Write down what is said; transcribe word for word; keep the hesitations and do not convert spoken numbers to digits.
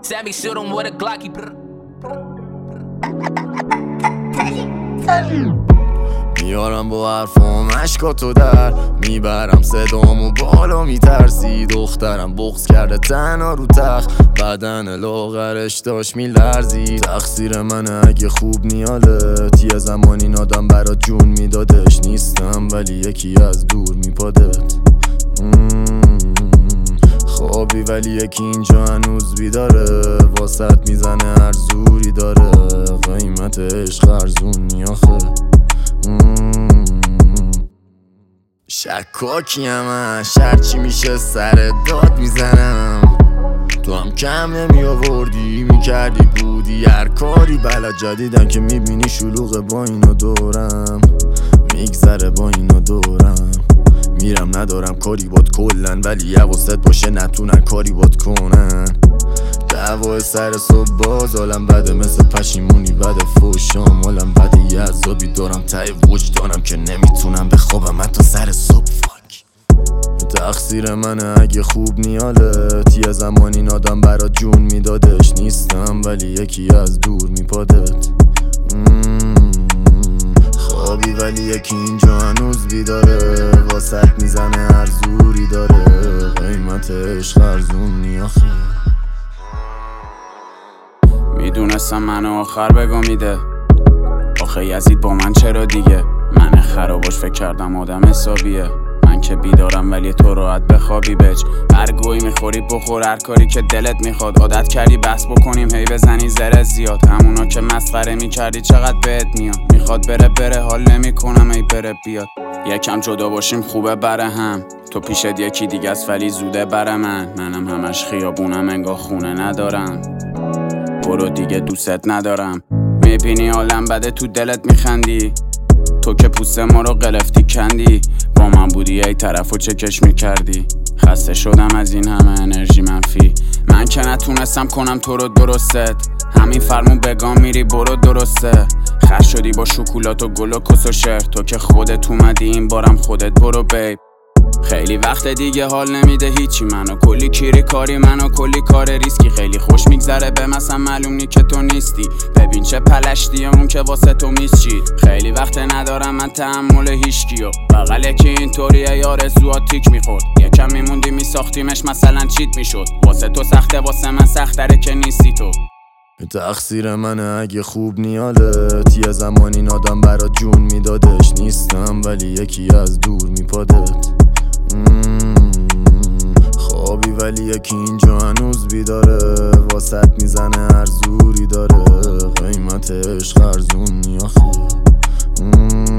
Sammy shoot him with a Glocky. میارم با حرفام عشقاتو در میبرم صدامو بالا میترسی دخترم بغض کرده تنها رو تخت بدن لاغرش داشت میلرزی تقصیر منه اگه خوب نیالت یه زمان این آدم برات جون میدادش نیستم ولی یکی از دور میپادت خوابی ولی یکی اینجا هنوز بیداره واسط میزنه هر زوری داره قیمت عشق ارزونی آخه شکاکی همش هرچی میشه سر داد میزنم تو هم کم نمی آوردی میکردی بودی هر کاری بلد جدیدن که میبینی شلوغه با اینو دورم میگذره با اینو دورم میرم ندارم کاری باد کلن ولی یه واسط باشه نتونن کاری باد کنن دعوای سر صبح باز حالم بده مثل پشیمونی بده فوشام حالم بده یه عذابی دارم ته وجدانم که نمیتونم بخوابم حتی سر صبح فاک تقصیر منه اگه خوب نیالت یه زمان این آدم برات جون میدادش نیستم ولی یکی از دور میپادت خوابی ولی یکی اینجا هنوز بیداره واسط میزنه هر زوری داره قیمت عشق ارزونی آخه میدونستم منو آخر بگا میده آخه یزید با من چرا دیگه من خراباش فکر کردم آدم حسابیه من که بیدارم ولی تو راحت بخوابی بچ هر گویی میخوری بخور هر کاری که دلت میخواد عادت کردی بحث بکنیم هی بزنی زره زیاد همونا که مسخره میکردی چقدر بهت میاد میخواد بره بره حال نمیکنم ای بره بیاد یکم جدا باشیم خوبه بره هم تو پیشت یکی دیگه است ولی زوده بره من منم همش خیابونم انگار خونه ندارم برو دیگه دوست ندارم میبینی حالم بده تو دلت میخندی تو که پوست ما رو قلفتی کندی با من بودی ای طرفو چکش میکردی خسته شدم از این همه انرژی منفی من که نتونستم کنم تو رو درستت همین فرمون بگام میری برو درسته خر شدی با شکلات و گل و کس و شهر تو که خودت اومدی این بارم خودت برو بیب خیلی وقت دیگه حال نمیده هیچی منو کلی کیری کاری منو کلی کار ریسکی خیلی خوش میگذره به مثلا معلوم نی که تو نیستی ببین چه پلشتی اون که واسه تو میسچید خیلی وقت ندارم من تحمل هیچکیو بغل که اینطوریه یار زوات تیک میخورد یکم میموندی میساختیمش مثلا چیت میشد واسه تو سخته واسه من سختره که نیستی تو تقصیر منه اگه خوب نیالت یه زمان این آدم برات جون میدادش نیستم ولی یکی از دور میپادت خوابی ولی یکی اینجا هنوز بیداره واسط میزنه هر زوری داره قیمت عشق ارزونی آخه